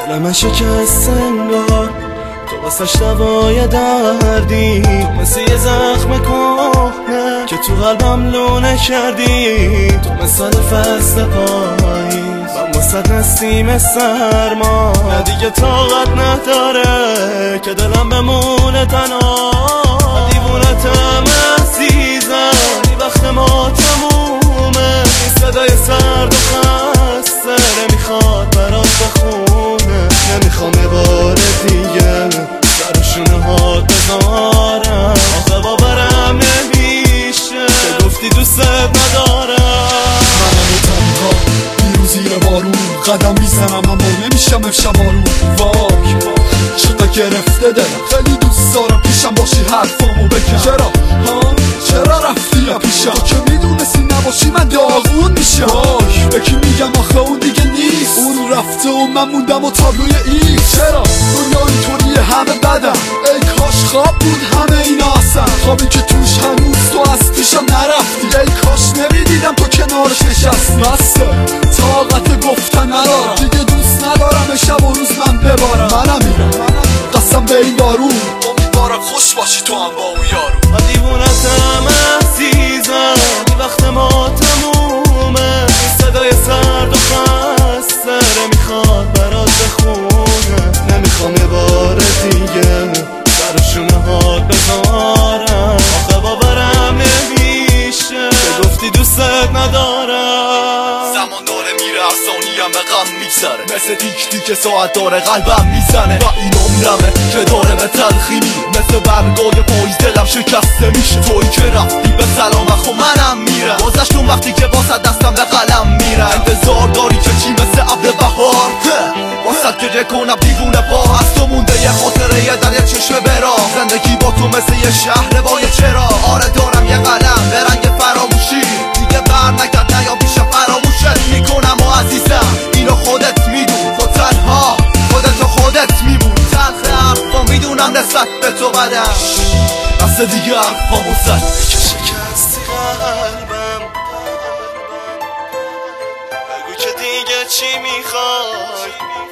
دلم شکست انگار تو واسش دوای دردی، تو مثل یه زخم کهنه که تو قلبم لونه کردی، تو مثال فصل پاییز و واسط نسیم سرما، نه دیگه طاقت نداره که دلم بمونه تنها. دیوونتم عزیزم، این وقت ما تمومه، این صدای سرد و خسته نمیخواد برات بخونه، نمیخوام یه بار دیگه سر شونه هات بذارم، آخه باورم نمیشه که گفتی دوست ندارم. منم تنها بیرون زیر بارون قدم میزنم اما نمیشم امشب آروم. واک چقدر گرفته دلم، خیلی دوست دارم پیشم باشی حرفامو بکن. چرا رفتی یا پیشم؟ تو که میدونستی نباشی من داغون میشم. به کی میگم آخه اون دیگه نیست، اون رفته و من موندم و تابلوی ایست. چرا دنیا اینطوریه همه بدم، ای کاش خواب بود همه اینا اصلا، خوابی که توش هنوز تو از پیشم نرفتی، ای کاش نمیدیدم تو کنارش نشستی. بسه طاقت گفتن ندارم دیگه، دوست ندارم شب و روز من ببارم. منم میرم قسم به این بارون، امیدوارم خوش باشی تو هم با اون یارو. دیوونتم عزیزم، این وقت ما تمومه، این صدای سرد و خسته نمیخواد برات بخونه، نمیخوام یه بار دیگه سر شونه هات بذارم، آخه باورم نمیشه که گفتی دوست ندارم. زمان داره میره از ثانیم به غم میگذره، مثل تیک تیک ساعت داره قلبم میزنه و این عمرمه که داره به تلخی میره، مثل برگای پاییز دلم شکسته میشه. تویی که رفتی به سلامت خب منم میرم، گذشت اون وقتی که واسه دستم به قلم میرم. انتظار داری که چی مثل عبد بهار واسه که کنم دیوونه پا از تو مونده یه خاطره یه در یه چشم برا، زندگی با تو مثل یه شهر با یه چرا. آره دارم یه قلم به رنگ فراموشی، دیگه بر نکرد نه یا پیش فراموشت میکنم و عزیزم اینو خودت میدون، تو تنها خودت میمون. تلخ حرفا میدونم نسبت به تو بدم، دست دیگه حرفامو زد که شکستی قلبم، بگو که دیگه چی میخوای،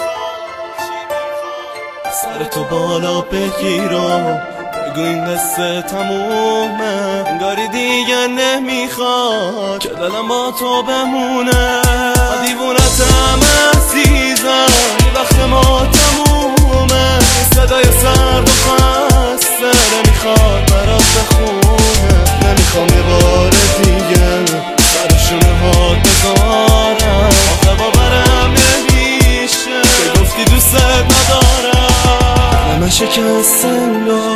سر تو بالا بگیرم بگو این قصه تمومه، انگاری دیگه نمیخواد که دلم با تو بمونه. دیوونتم عزیزم، این وقت ما تمومه، این صدای سرد و خسته نمیخواد برات بخونه، نمیخوام یه بار دیگه سر شونه هات بذارم، آخه باورم نمیشه که گفتی دوست ندارم. دلم شکست انگار